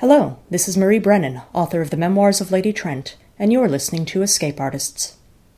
Hello, this is Marie Brennan, author of the Memoirs of Lady Trent, and you're listening to Escape Artists.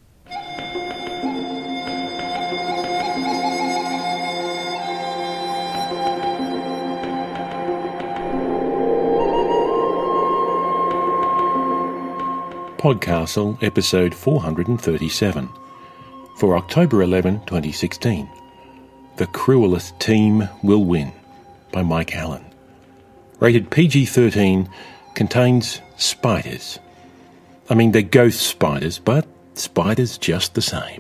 Podcastle, episode 437, for October 11, 2016. The Cruelest Team Will Win, by Mike Allen. Rated PG-13, contains spiders. I mean, they're ghost spiders, but spiders just the same.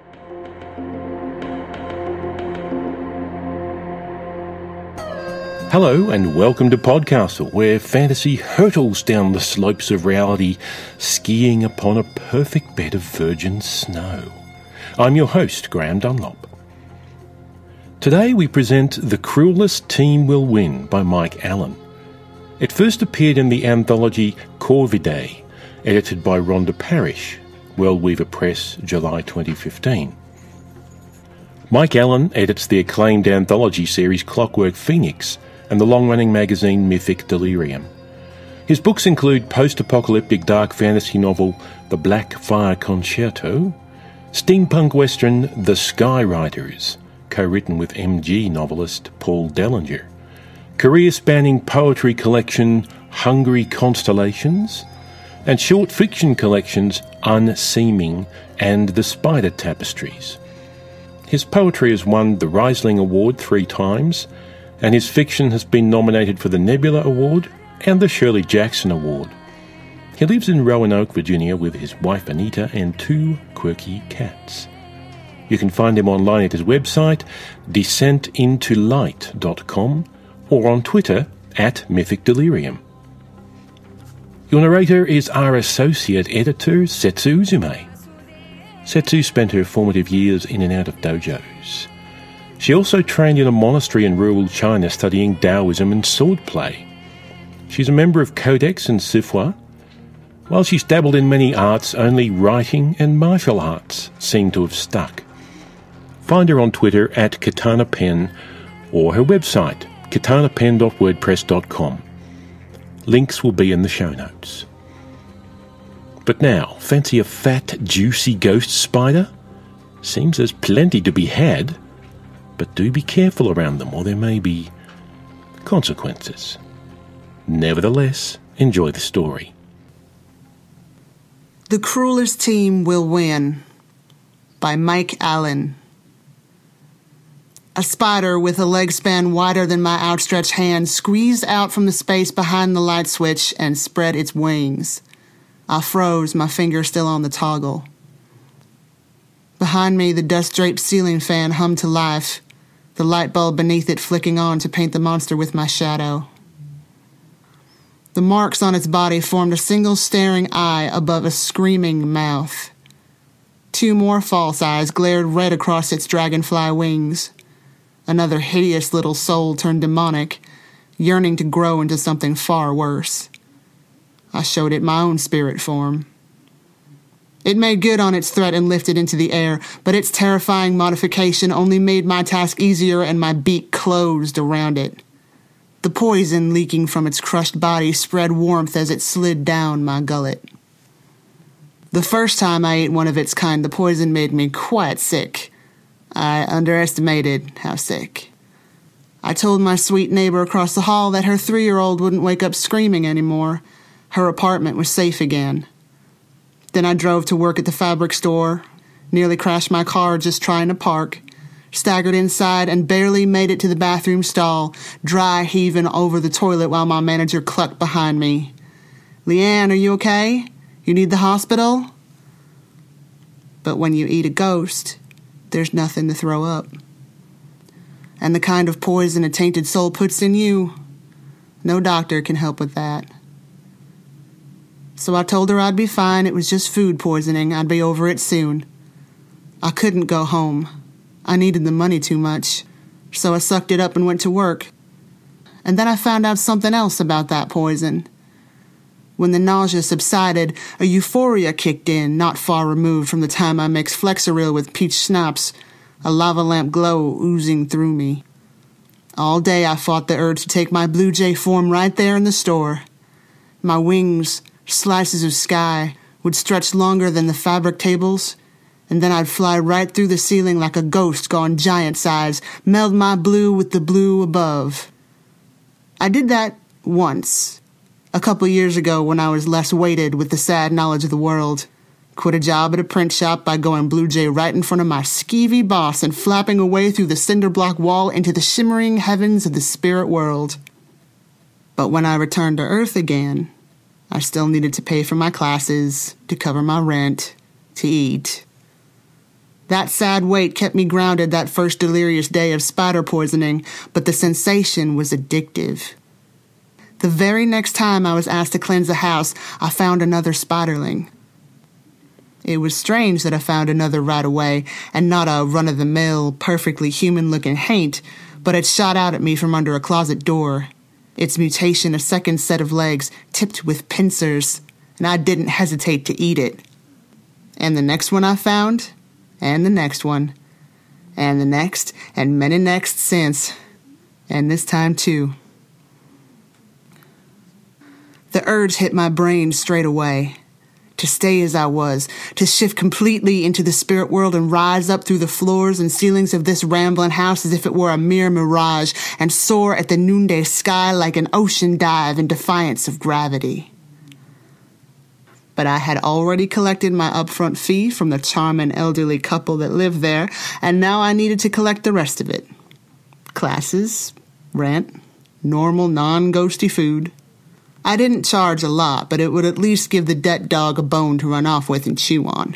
Hello and welcome to Podcastle, where fantasy hurtles down the slopes of reality, skiing upon a perfect bed of virgin snow. I'm your host, Graham Dunlop. Today we present The Cruelest Team Will Win by Mike Allen. It first appeared in the anthology Corvidae, edited by Rhonda Parrish, Wellweaver Press, July 2015. Mike Allen edits the acclaimed anthology series Clockwork Phoenix and the long-running magazine Mythic Delirium. His books include post-apocalyptic dark fantasy novel The Black Fire Concerto, steampunk western The Skywriters, co-written with MG novelist Paul Dellinger, career-spanning poetry collection Hungry Constellations, and short fiction collections Unseeming and The Spider Tapestries. His poetry has won the Risling Award 3 times, and his fiction has been nominated for the Nebula Award and the Shirley Jackson Award. He lives in Roanoke, Virginia with his wife Anita and 2 quirky cats. You can find him online at his website, descentintolight.com, or on Twitter at Mythic Delirium. Your narrator is our associate editor, Setsu Uzume. Setsu spent her formative years in and out of dojos. She also trained in a monastery in rural China studying Taoism and swordplay. She's a member of Codex and Sifwa. While she's dabbled in many arts, only writing and martial arts seem to have stuck. Find her on Twitter at Katana Pen or her website, katanapen.wordpress.com. Links will be in the show notes. But now, fancy a fat, juicy ghost spider? Seems there's plenty to be had. But do be careful around them, or there may be consequences. Nevertheless, enjoy the story. The Cruelest Team Will Win, by Mike Allen. A spider with a leg span wider than my outstretched hand squeezed out from the space behind the light switch and spread its wings. I froze, my finger still on the toggle. Behind me, the dust-draped ceiling fan hummed to life, the light bulb beneath it flicking on to paint the monster with my shadow. The marks on its body formed a single staring eye above a screaming mouth. 2 more false eyes glared red across its dragonfly wings. Another hideous little soul turned demonic, yearning to grow into something far worse. I showed it my own spirit form. It made good on its threat and lifted into the air, but its terrifying modification only made my task easier and my beak closed around it. The poison leaking from its crushed body spread warmth as it slid down my gullet. The first time I ate one of its kind, the poison made me quite sick. I underestimated how sick. I told my sweet neighbor across the hall that her 3-year-old wouldn't wake up screaming anymore. Her apartment was safe again. Then I drove to work at the fabric store, nearly crashed my car just trying to park, staggered inside and barely made it to the bathroom stall, dry heaving over the toilet while my manager clucked behind me. "Leanne, are you okay? You need the hospital?" But when you eat a ghost, there's nothing to throw up. And the kind of poison a tainted soul puts in you, no doctor can help with that. So I told her I'd be fine, it was just food poisoning, I'd be over it soon. I couldn't go home. I needed the money too much, so I sucked it up and went to work. And then I found out something else about that poison. When the nausea subsided, a euphoria kicked in, not far removed from the time I mixed Flexeril with peach schnapps, a lava lamp glow oozing through me. All day I fought the urge to take my Blue Jay form right there in the store. My wings, slices of sky, would stretch longer than the fabric tables, and then I'd fly right through the ceiling like a ghost gone giant size, meld my blue with the blue above. I did that once, a couple years ago when I was less weighted with the sad knowledge of the world. Quit a job at a print shop by going Blue Jay right in front of my skeevy boss and flapping away through the cinder block wall into the shimmering heavens of the spirit world. But when I returned to Earth again, I still needed to pay for my classes, to cover my rent, to eat. That sad weight kept me grounded that first delirious day of spider poisoning, but the sensation was addictive. The very next time I was asked to cleanse a house, I found another spiderling. It was strange that I found another right away, and not a run-of-the-mill, perfectly human-looking haint, but it shot out at me from under a closet door. Its mutation a second set of legs, tipped with pincers, and I didn't hesitate to eat it. And the next one I found, and the next one, and the next, and many next since, and this time too. The urge hit my brain straight away. To stay as I was, to shift completely into the spirit world and rise up through the floors and ceilings of this rambling house as if it were a mere mirage, and soar at the noonday sky like an ocean dive in defiance of gravity. But I had already collected my upfront fee from the charming elderly couple that lived there, and now I needed to collect the rest of it. Classes, rent, normal non-ghosty food. I didn't charge a lot, but it would at least give the debt dog a bone to run off with and chew on.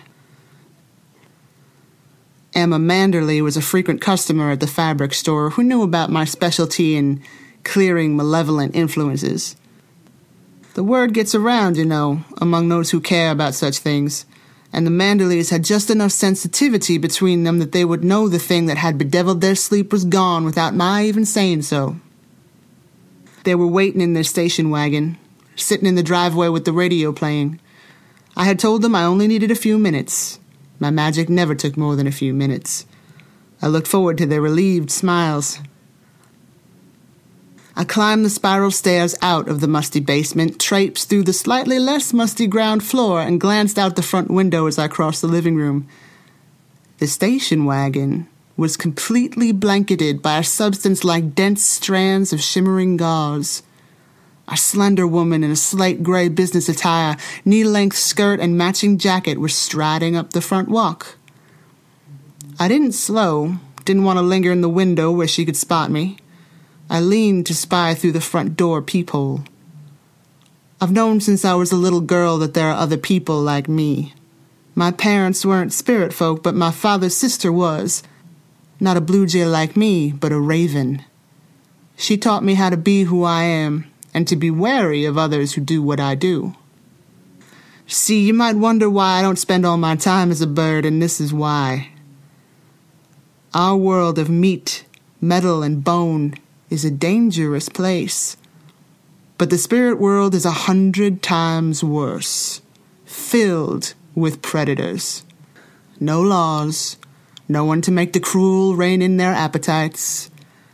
Emma Manderley was a frequent customer at the fabric store who knew about my specialty in clearing malevolent influences. The word gets around, you know, among those who care about such things, and the Manderleys had just enough sensitivity between them that they would know the thing that had bedeviled their sleep was gone without my even saying so. They were waiting in their station wagon, sitting in the driveway with the radio playing. I had told them I only needed a few minutes. My magic never took more than a few minutes. I looked forward to their relieved smiles. I climbed the spiral stairs out of the musty basement, traipsed through the slightly less musty ground floor, and glanced out the front window as I crossed the living room. The station wagon was completely blanketed by a substance like dense strands of shimmering gauze. A slender woman in a slate gray business attire, knee-length skirt and matching jacket were striding up the front walk. I didn't slow, didn't want to linger in the window where she could spot me. I leaned to spy through the front door peephole. I've known since I was a little girl that there are other people like me. My parents weren't spirit folk, but my father's sister was. Not a blue jay like me, but a raven. She taught me how to be who I am, and to be wary of others who do what I do. See, you might wonder why I don't spend all my time as a bird, and this is why. Our world of meat, metal, and bone is a dangerous place. But the spirit world is 100 times worse, filled with predators. No laws, no one to make the cruel rein in their appetites.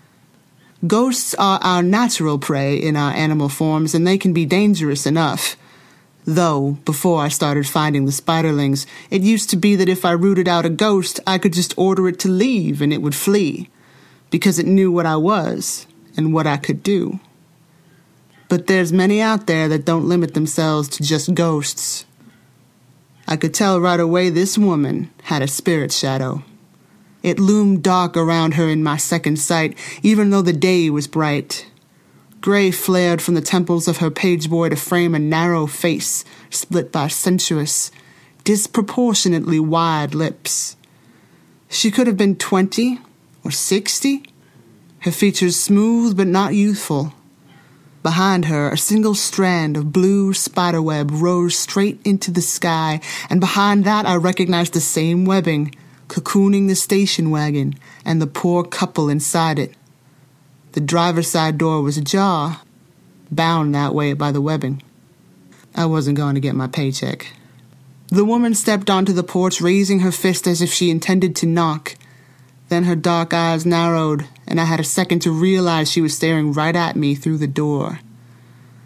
Ghosts are our natural prey in our animal forms, and they can be dangerous enough. Though, before I started finding the spiderlings, it used to be that if I rooted out a ghost, I could just order it to leave and it would flee, because it knew what I was and what I could do. But there's many out there that don't limit themselves to just ghosts. I could tell right away this woman had a spirit shadow. It loomed dark around her in my second sight, even though the day was bright. Gray flared from the temples of her pageboy to frame a narrow face split by sensuous, disproportionately wide lips. She could have been 20 or 60, her features smooth but not youthful. Behind her, a single strand of blue spiderweb rose straight into the sky, and behind that I recognized the same webbing, cocooning the station wagon and the poor couple inside it. The driver's side door was ajar, bound that way by the webbing. I wasn't going to get my paycheck. The woman stepped onto the porch, raising her fist as if she intended to knock. Then her dark eyes narrowed, and I had a second to realize she was staring right at me through the door.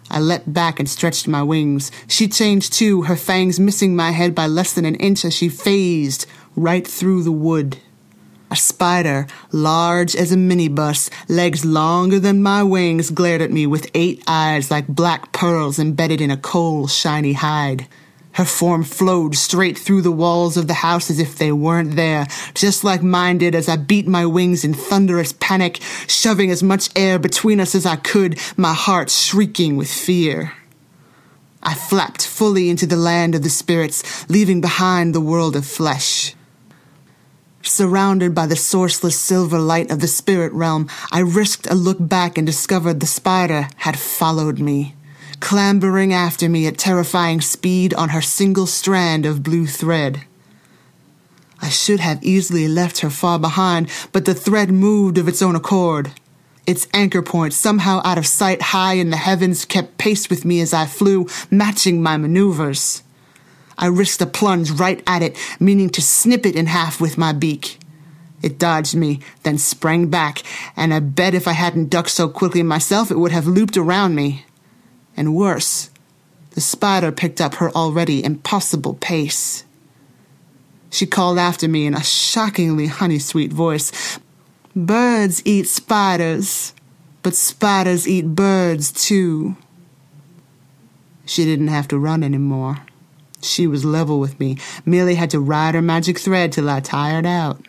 I leapt back and stretched my wings. She changed too, her fangs missing my head by less than an inch as she phased right through the wood. A spider, large as a minibus, legs longer than my wings, glared at me with 8 eyes like black pearls embedded in a coal, shiny hide. Her form flowed straight through the walls of the house as if they weren't there, just like mine did as I beat my wings in thunderous panic, shoving as much air between us as I could, my heart shrieking with fear. I flapped fully into the land of the spirits, leaving behind the world of flesh. Surrounded by the sourceless silver light of the spirit realm, I risked a look back and discovered the spider had followed me, clambering after me at terrifying speed on her single strand of blue thread. I should have easily left her far behind, but the thread moved of its own accord. Its anchor point, somehow out of sight high in the heavens, kept pace with me as I flew, matching my maneuvers. I risked a plunge right at it, meaning to snip it in half with my beak. It dodged me, then sprang back, and I bet if I hadn't ducked so quickly myself, it would have looped around me. And worse, the spider picked up her already impossible pace. She called after me in a shockingly honey-sweet voice, "Birds eat spiders, but spiders eat birds too." She didn't have to run anymore. She was level with me, merely had to ride her magic thread till I tired out.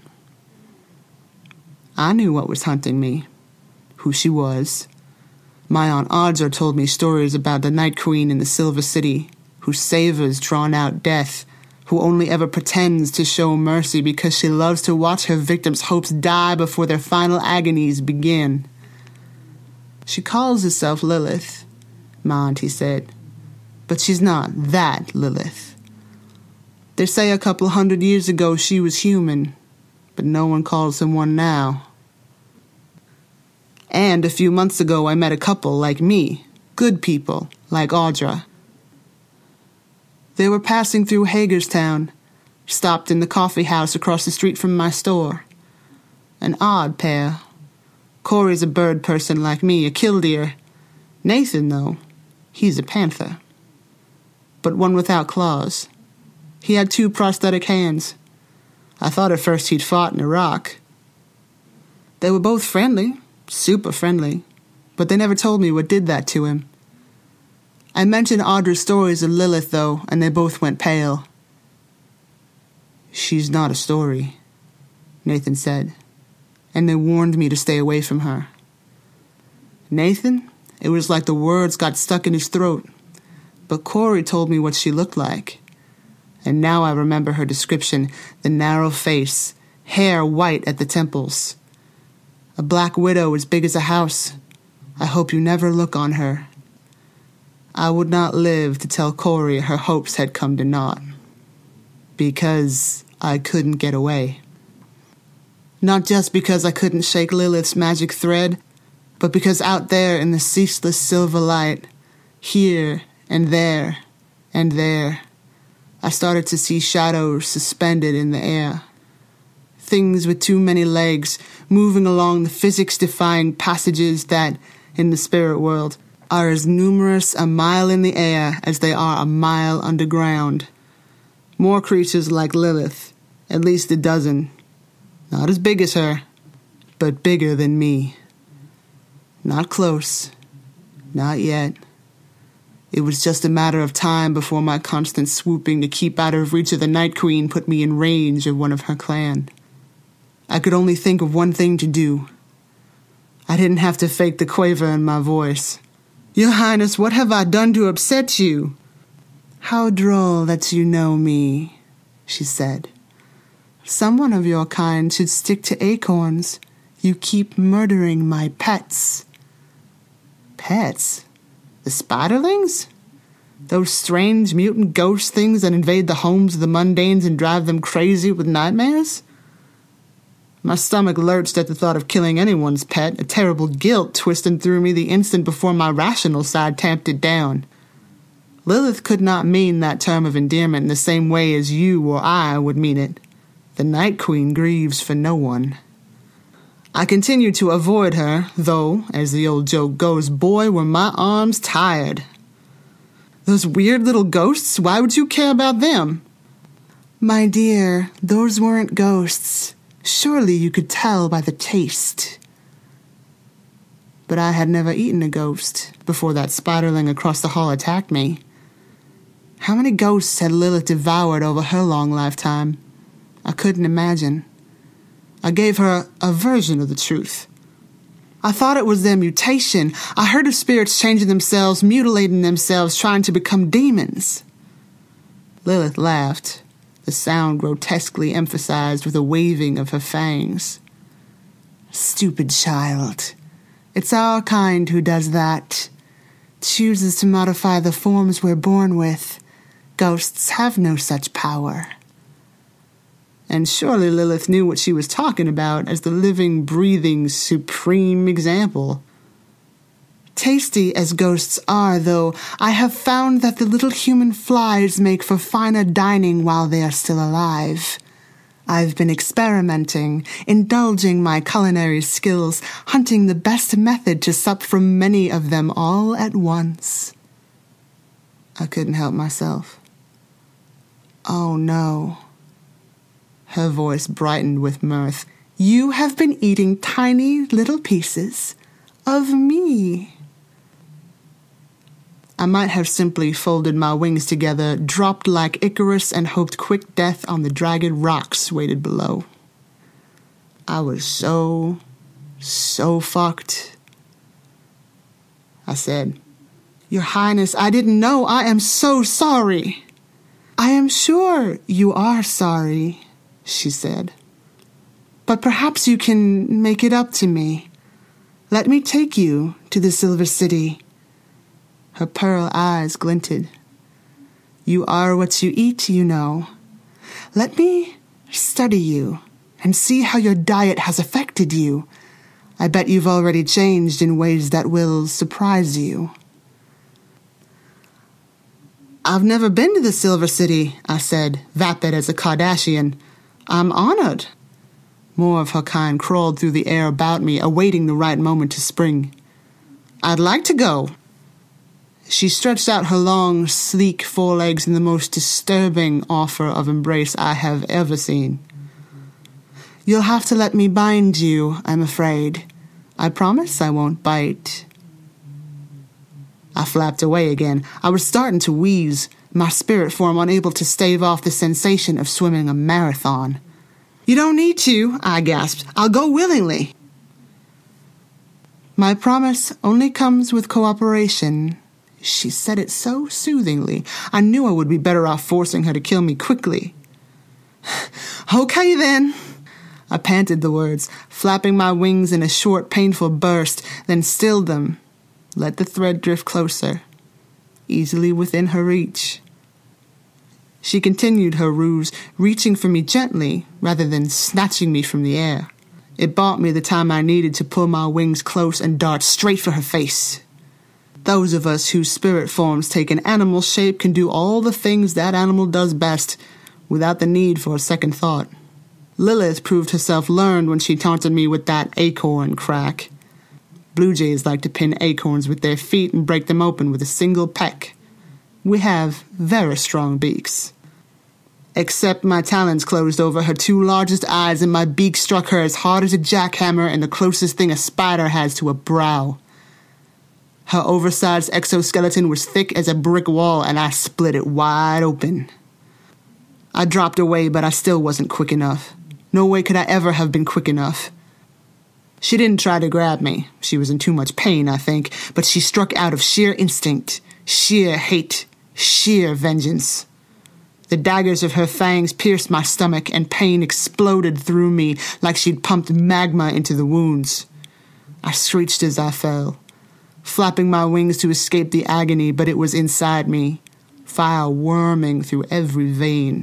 I knew what was hunting me, who she was. My Aunt Audra told me stories about the Night Queen in the Silver City, who savors drawn-out death, who only ever pretends to show mercy because she loves to watch her victims' hopes die before their final agonies begin. She calls herself Lilith, my auntie said, but she's not that Lilith. They say a couple 100 years ago she was human, but no one calls her one now. And a few months ago I met a couple like me, good people like Audra. They were passing through Hagerstown, stopped in the coffee house across the street from my store. An odd pair. Corey's a bird person like me, a killdeer. Nathan, though, he's a panther. But one without claws. He had 2 prosthetic hands. I thought at first he'd fought in Iraq. They were both friendly, super friendly, but they never told me what did that to him. I mentioned Audra's stories of Lilith, though, and they both went pale. "She's not a story," Nathan said, and they warned me to stay away from her. Nathan, it was like the words got stuck in his throat. But Corey told me what she looked like. And now I remember her description, the narrow face, hair white at the temples. A black widow as big as a house. I hope you never look on her. I would not live to tell Corey her hopes had come to naught. Because I couldn't get away. Not just because I couldn't shake Lilith's magic thread, but because out there in the ceaseless silver light, here and there, I started to see shadows suspended in the air. Things with too many legs, moving along the physics-defying passages that, in the spirit world, are as numerous a mile in the air as they are a mile underground. More creatures like Lilith, at least a dozen. Not as big as her, but bigger than me. Not close. Not yet. It was just a matter of time before my constant swooping to keep out of reach of the Night Queen put me in range of one of her clan. I could only think of one thing to do. I didn't have to fake the quaver in my voice. "Your Highness, what have I done to upset you?" "How droll that you know me," she said. "Someone of your kind should stick to acorns. You keep murdering my pets." Pets? The spiderlings? Those strange mutant ghost things that invade the homes of the mundanes and drive them crazy with nightmares? My stomach lurched at the thought of killing anyone's pet, a terrible guilt twisting through me the instant before my rational side tamped it down. Lilith could not mean that term of endearment in the same way as you or I would mean it. The Night Queen grieves for no one. I continued to avoid her, though, as the old joke goes, boy, were my arms tired. Those weird little ghosts? Why would you care about them? My dear, those weren't ghosts. Surely you could tell by the taste. But I had never eaten a ghost before that spiderling across the hall attacked me. How many ghosts had Lilith devoured over her long lifetime? I couldn't imagine. I gave her a version of the truth. I thought it was their mutation. I heard of spirits changing themselves, mutilating themselves, trying to become demons. Lilith laughed, the sound grotesquely emphasized with a waving of her fangs. Stupid child. It's our kind who does that. Chooses to modify the forms we're born with. Ghosts have no such power. And surely Lilith knew what she was talking about as the living, breathing, supreme example. Tasty as ghosts are, though, I have found that the little human flies make for finer dining while they are still alive. I've been experimenting, indulging my culinary skills, hunting the best method to sup from many of them all at once. I couldn't help myself. Oh no. Her voice brightened with mirth. You have been eating tiny little pieces of me. I might have simply folded my wings together, dropped like Icarus, and hoped quick death on the jagged rocks waited below. I was so fucked. I said, Your Highness, I didn't know. I am so sorry. I am sure you are sorry, she said. But perhaps you can make it up to me. Let me take you to the Silver City. Her pearl eyes glinted. You are what you eat, you know. Let me study you and see how your diet has affected you. I bet you've already changed in ways that will surprise you. I've never been to the Silver City, I said, vapid as a Kardashian. I'm honored. More of her kind crawled through the air about me, awaiting the right moment to spring. I'd like to go. She stretched out her long, sleek forelegs in the most disturbing offer of embrace I have ever seen. You'll have to let me bind you, I'm afraid. I promise I won't bite. I flapped away again. I was starting to wheeze, my spirit form unable to stave off the sensation of swimming a marathon. You don't need to, I gasped. I'll go willingly. My promise only comes with cooperation. She said it so soothingly. I knew I would be better off forcing her to kill me quickly. Okay, then. I panted the words, flapping my wings in a short, painful burst, then stilled them. Let the thread drift closer, easily within her reach. She continued her ruse, reaching for me gently rather than snatching me from the air. It bought me the time I needed to pull my wings close and dart straight for her face. Those of us whose spirit forms take an animal shape can do all the things that animal does best without the need for a second thought. Lilith proved herself learned when she taunted me with that acorn crack. Blue jays like to pin acorns with their feet and break them open with a single peck. We have very strong beaks. Except my talons closed over her two largest eyes and my beak struck her as hard as a jackhammer and the closest thing a spider has to a brow. Her oversized exoskeleton was thick as a brick wall and I split it wide open. I dropped away, but I still wasn't quick enough. No way could I ever have been quick enough. She didn't try to grab me. She was in too much pain, I think, but she struck out of sheer instinct, sheer hate, sheer vengeance. The daggers of her fangs pierced my stomach, and pain exploded through me like she'd pumped magma into the wounds. I screeched as I fell, flapping my wings to escape the agony, but it was inside me, fire worming through every vein.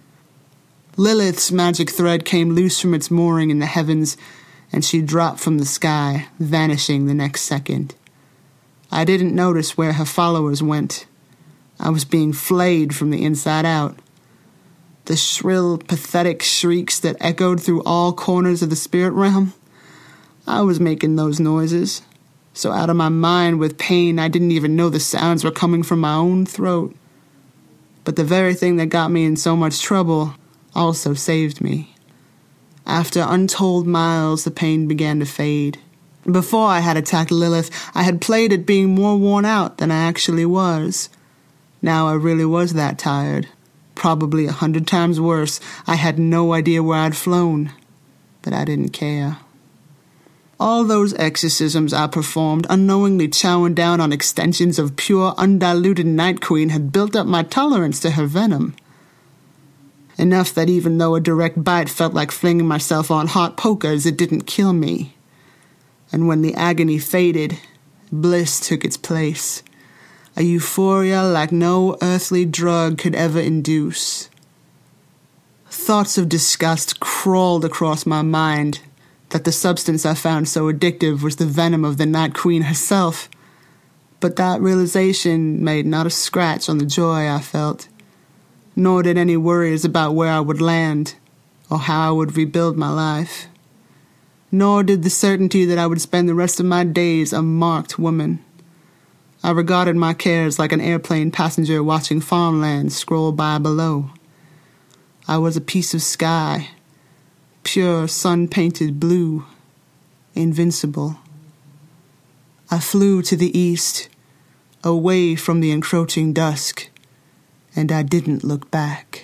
Lilith's magic thread came loose from its mooring in the heavens, and she dropped from the sky, vanishing the next second. I didn't notice where her followers went. I was being flayed from the inside out. The shrill, pathetic shrieks that echoed through all corners of the spirit realm, I was making those noises, so out of my mind with pain I didn't even know the sounds were coming from my own throat. But the very thing that got me in so much trouble also saved me. After untold miles, the pain began to fade. Before I had attacked Lilith, I had played at being more worn out than I actually was. Now I really was that tired. Probably 100 times worse. I had no idea where I'd flown, but I didn't care. All those exorcisms I performed, unknowingly chowing down on extensions of pure, undiluted Night Queen, had built up my tolerance to her venom. Enough that even though a direct bite felt like flinging myself on hot pokers, it didn't kill me. And when the agony faded, bliss took its place. A euphoria like no earthly drug could ever induce. Thoughts of disgust crawled across my mind that the substance I found so addictive was the venom of the Night Queen herself. But that realization made not a scratch on the joy I felt, nor did any worries about where I would land or how I would rebuild my life. Nor did the certainty that I would spend the rest of my days a marked woman. I regarded my cares like an airplane passenger watching farmland scroll by below. I was a piece of sky, pure sun-painted blue, invincible. I flew to the east, away from the encroaching dusk, and I didn't look back.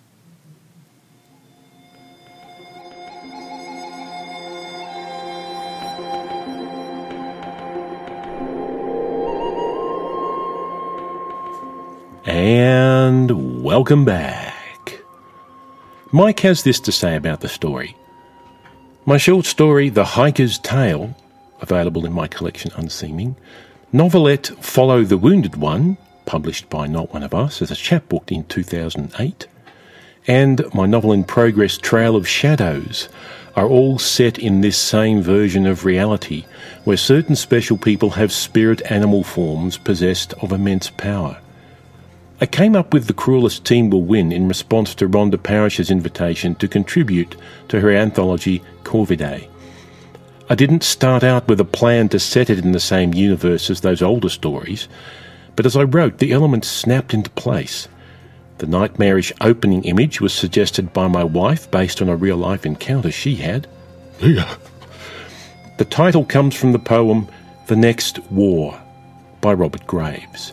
And welcome back. Mike has this to say about the story. My short story, The Hiker's Tale, available in my collection Unseeming, novelette Follow the Wounded One, published by Not One of Us as a chapbook in 2008, and my novel in progress Trail of Shadows are all set in this same version of reality, where certain special people have spirit animal forms possessed of immense power. I came up with The Cruelest Team Will Win in response to Rhonda Parrish's invitation to contribute to her anthology Corvidae. I didn't start out with a plan to set it in the same universe as those older stories, but as I wrote, the elements snapped into place. The nightmarish opening image was suggested by my wife based on a real-life encounter she had. The title comes from the poem The Next War by Robert Graves.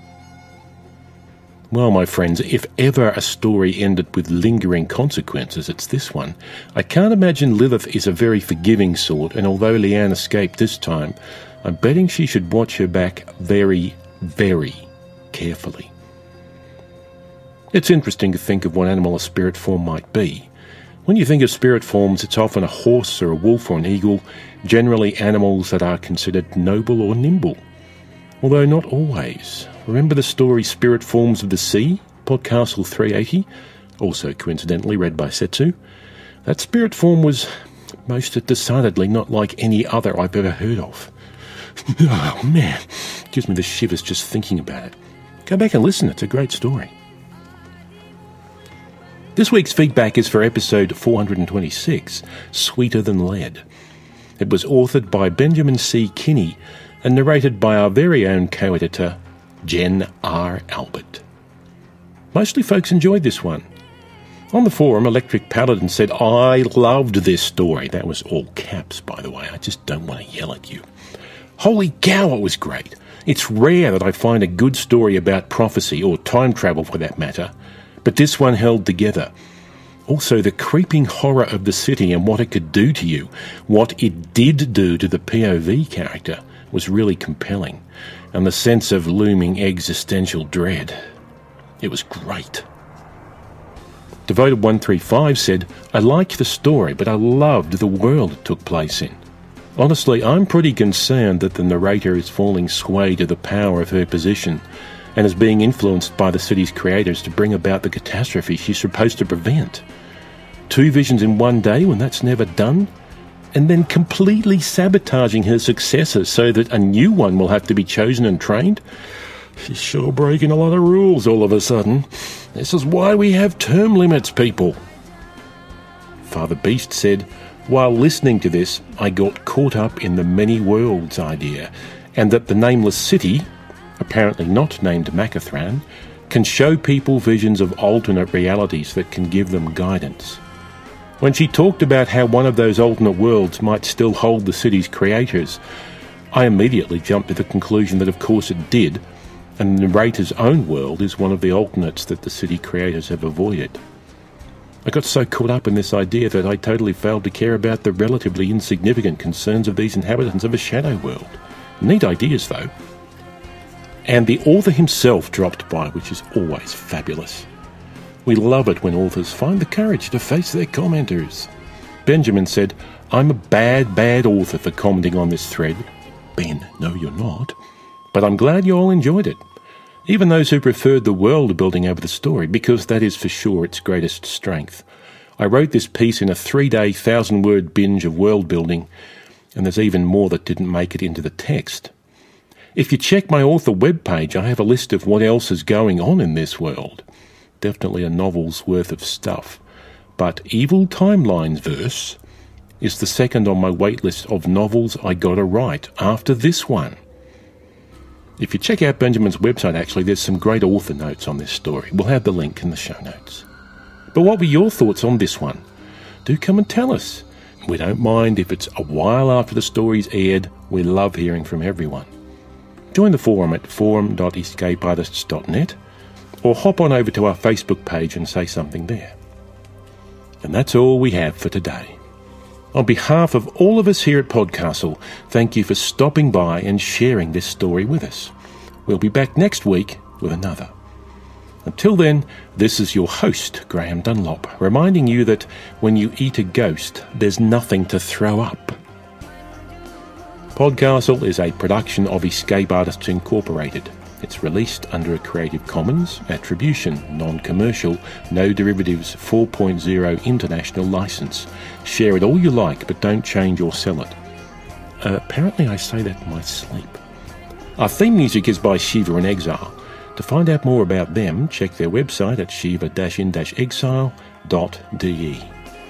Well, my friends, if ever a story ended with lingering consequences, it's this one. I can't imagine Lilith is a very forgiving sort, and although Leanne escaped this time, I'm betting she should watch her back very, very carefully. It's interesting to think of what animal a spirit form might be. When you think of spirit forms, it's often a horse or a wolf or an eagle, generally animals that are considered noble or nimble. Although not always. Remember the story Spirit Forms of the Sea, Podcastle 380, also coincidentally read by Setsu? That spirit form was most decidedly not like any other I've ever heard of. Oh man, gives me the shivers just thinking about it. Go back and listen, it's a great story. This week's feedback is for episode 426, Sweeter Than Lead. It was authored by Benjamin C. Kinney and narrated by our very own co-editor, Jen R. Albert. Mostly folks enjoyed this one. On the forum, Electric Paladin said, I loved this story. That was all caps, by the way. I just don't want to yell at you. Holy cow, it was great. It's rare that I find a good story about prophecy, or time travel for that matter, but this one held together. Also, the creeping horror of the city and what it could do to you, what it did do to the POV character, was really compelling, and the sense of looming existential dread. It was great. Devoted135 said, I liked the story, but I loved the world it took place in. Honestly, I'm pretty concerned that the narrator is falling sway to the power of her position and is being influenced by the city's creators to bring about the catastrophe she's supposed to prevent. 2 visions in one day when that's never done? And then completely sabotaging her successor so that a new one will have to be chosen and trained? She's sure breaking a lot of rules all of a sudden. This is why we have term limits, people. Father Beast said, while listening to this, I got caught up in the many worlds idea and that the nameless city, apparently not named Macathran, can show people visions of alternate realities that can give them guidance. When she talked about how one of those alternate worlds might still hold the city's creators, I immediately jumped to the conclusion that of course it did, and the narrator's own world is one of the alternates that the city creators have avoided. I got so caught up in this idea that I totally failed to care about the relatively insignificant concerns of these inhabitants of a shadow world. Neat ideas, though. And the author himself dropped by, which is always fabulous. We love it when authors find the courage to face their commenters. Benjamin said, "I'm a bad author for commenting on this thread." Ben, no you're not. But I'm glad you all enjoyed it. Even those who preferred the world building over the story, because that is for sure its greatest strength. I wrote this piece in a 3-day, 1,000-word binge of world building, and there's even more that didn't make it into the text. If you check my author webpage, I have a list of what else is going on in this world. Definitely a novel's worth of stuff. But Evil Timelines Verse is the second on my waitlist of novels I gotta write after this one. If you check out Benjamin's website, actually, there's some great author notes on this story. We'll have the link in the show notes. But what were your thoughts on this one? Do come and tell us. We don't mind if it's a while after the story's aired. We love hearing from everyone. Join the forum at forum.escapeartists.net or hop on over to our Facebook page and say something there. And that's all we have for today. On behalf of all of us here at Podcastle, thank you for stopping by and sharing this story with us. We'll be back next week with another. Until then, this is your host, Graham Dunlop, reminding you that when you eat a ghost, there's nothing to throw up. Podcastle is a production of Escape Artists Incorporated. It's released under a Creative Commons Attribution, Non-Commercial, No Derivatives 4.0 International License. Share it all you like, but don't change or sell it. Apparently I say that in my sleep. Our theme music is by Shiva in Exile. To find out more about them, check their website at shiva-in-exile.de.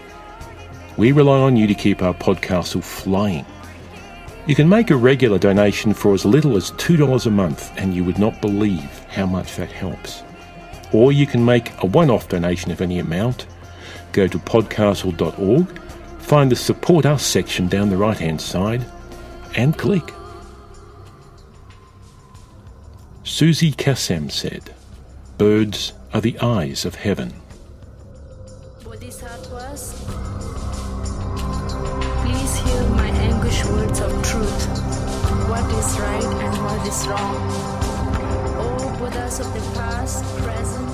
We rely on you to keep our Podcastle flying. You can make a regular donation for as little as $2 a month, and you would not believe how much that helps. Or you can make a one-off donation of any amount. Go to podcastle.org, find the Support Us section down the right-hand side, and click. Susie Kassem said, "Birds are the eyes of heaven." Bodhisattvas, please hear my anguished words of truth. What is right and what is wrong? O Buddhas of the past, present,